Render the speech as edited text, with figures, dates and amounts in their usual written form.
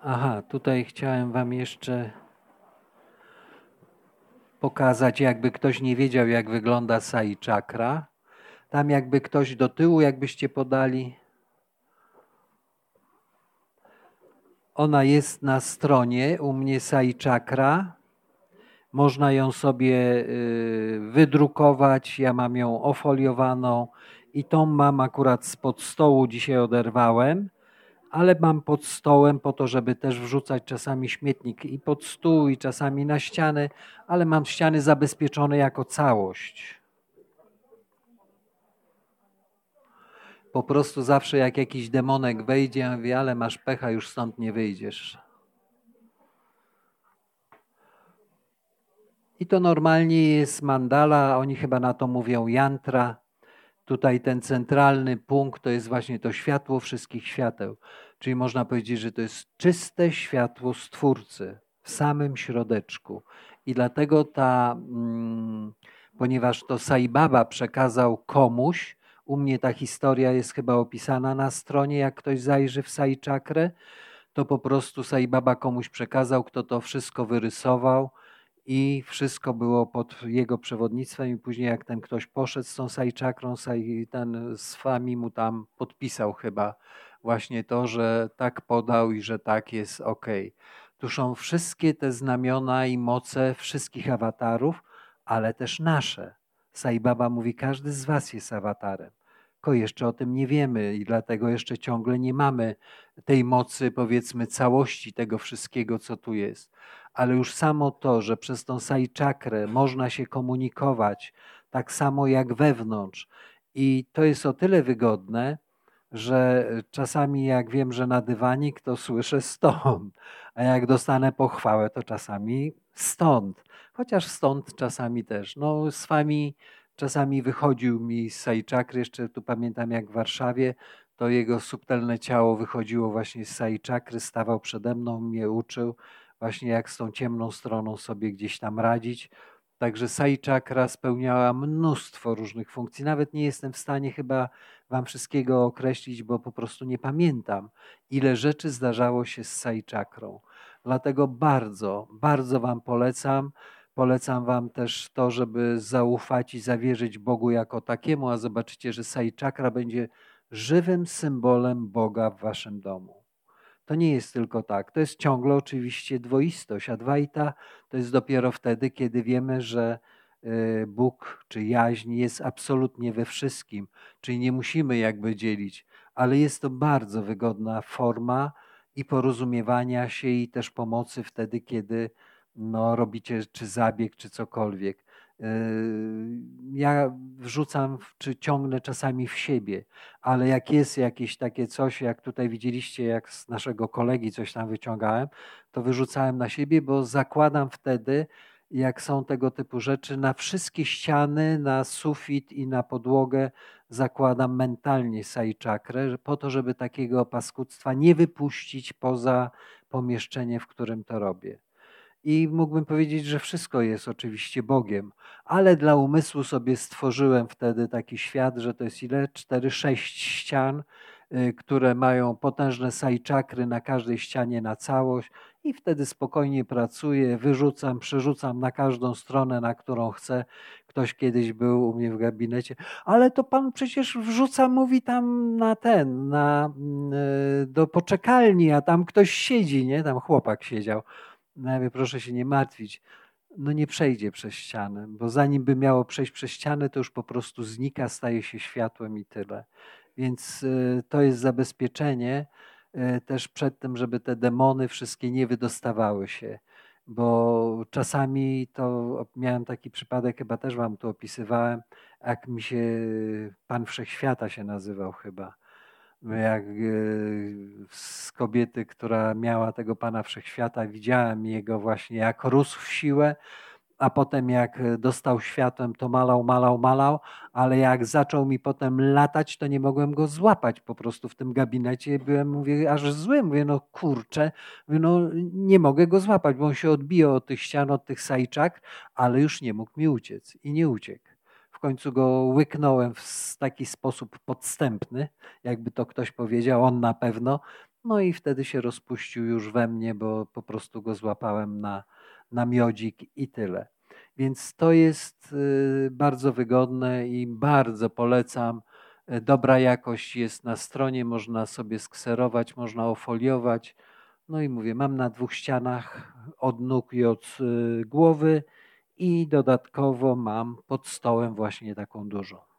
Aha, tutaj chciałem wam jeszcze pokazać, jakby ktoś nie wiedział, jak wygląda Sai Chakra. Tam jakby ktoś do tyłu, jakbyście podali. Ona jest na stronie u mnie Sai Chakra. Można ją sobie wydrukować. Ja mam ją ofoliowaną i tą mam akurat spod stołu, dzisiaj oderwałem, ale mam pod stołem po to, żeby też wrzucać czasami śmietnik i pod stół, i czasami na ściany, ale mam ściany zabezpieczone jako całość. Po prostu zawsze jak jakiś demonek wejdzie, ja mówię, ale masz pecha, już stąd nie wyjdziesz. I to normalnie jest mandala, oni chyba na to mówią jantra. Tutaj ten centralny punkt to jest właśnie to światło wszystkich świateł. Czyli można powiedzieć, że to jest czyste światło Stwórcy w samym środeczku. I dlatego ponieważ to Sai Baba przekazał komuś, u mnie ta historia jest chyba opisana na stronie, jak ktoś zajrzy w Sai Chakrę, to po prostu Sai Baba komuś przekazał, kto to wszystko wyrysował i wszystko było pod jego przewodnictwem i później jak ten ktoś poszedł z tą Sai Chakrą, ten Swami mu tam podpisał chyba właśnie to, że tak podał i że tak jest okej. Tu są wszystkie te znamiona i moce wszystkich awatarów, ale też nasze. Sai Baba mówi, każdy z was jest awatarem. Tylko jeszcze o tym nie wiemy i dlatego jeszcze ciągle nie mamy tej mocy, powiedzmy, całości tego wszystkiego, co tu jest. Ale już samo to, że przez tą Sai Chakrę można się komunikować tak samo jak wewnątrz i to jest o tyle wygodne, że czasami jak wiem, że na dywanik, to słyszę stąd, a jak dostanę pochwałę, to czasami stąd. Chociaż stąd czasami też. No z wami czasami wychodził mi z Sai Chakry, jeszcze tu pamiętam jak w Warszawie, to jego subtelne ciało wychodziło właśnie z Sai Chakry, stawał przede mną, mnie uczył właśnie jak z tą ciemną stroną sobie gdzieś tam radzić. Także Sai Chakra spełniała mnóstwo różnych funkcji. Nawet nie jestem w stanie chyba wam wszystkiego określić, bo po prostu nie pamiętam, ile rzeczy zdarzało się z Sai Chakrą. Dlatego bardzo, bardzo wam polecam. Polecam wam też to, żeby zaufać i zawierzyć Bogu jako takiemu, a zobaczycie, że Sai Chakra będzie żywym symbolem Boga w waszym domu. To nie jest tylko tak. To jest ciągle oczywiście dwoistość. Adwaita to jest dopiero wtedy, kiedy wiemy, że Bóg czy jaźń jest absolutnie we wszystkim. Czyli nie musimy jakby dzielić, ale jest to bardzo wygodna forma i porozumiewania się i też pomocy wtedy, kiedy no, robicie czy zabieg, czy cokolwiek. Ja wrzucam, czy ciągnę czasami w siebie, ale jak jest jakieś takie coś, jak tutaj widzieliście, jak z naszego kolegi coś tam wyciągałem, to wyrzucałem na siebie, bo zakładam wtedy, jak są tego typu rzeczy, na wszystkie ściany, na sufit i na podłogę zakładam mentalnie Sai Chakrę, po to, żeby takiego paskudztwa nie wypuścić poza pomieszczenie, w którym to robię. I mógłbym powiedzieć, że wszystko jest oczywiście Bogiem, ale dla umysłu sobie stworzyłem wtedy taki świat, że to jest ile? 4-6 ścian, które mają potężne Sai Chakry na każdej ścianie na całość i wtedy spokojnie pracuję, wyrzucam, przerzucam na każdą stronę, na którą chcę. Ktoś kiedyś był u mnie w gabinecie, ale to pan przecież wrzuca, mówi tam do poczekalni, a tam ktoś siedzi, nie? Tam chłopak siedział. No ja mówię, proszę się nie martwić, no nie przejdzie przez ścianę, bo zanim by miało przejść przez ścianę, to już po prostu znika, staje się światłem i tyle. Więc to jest zabezpieczenie też przed tym, żeby te demony wszystkie nie wydostawały się. Bo czasami to miałem taki przypadek, chyba też wam tu opisywałem, jak mi się Pan Wszechświata się nazywał chyba jak z kobiety, która miała tego Pana Wszechświata, widziałem jego właśnie jak rósł w siłę, a potem jak dostał światłem, to malał, ale jak zaczął mi potem latać, to nie mogłem go złapać po prostu w tym gabinecie. Byłem, mówię, aż zły, mówię, no kurczę, mówię, no nie mogę go złapać, bo on się odbijał od tych ścian, od tych sajczak, ale już nie mógł mi uciec i nie uciekł. W końcu go łyknąłem w taki sposób podstępny, jakby to ktoś powiedział, on na pewno, No i wtedy się rozpuścił już we mnie, bo po prostu go złapałem na miodzik i tyle. Więc to jest bardzo wygodne i bardzo polecam. Dobra jakość jest na stronie, można sobie skserować, można ofoliować. No i mówię, mam na 2 ścianach od nóg i od głowy i dodatkowo mam pod stołem właśnie taką dużą.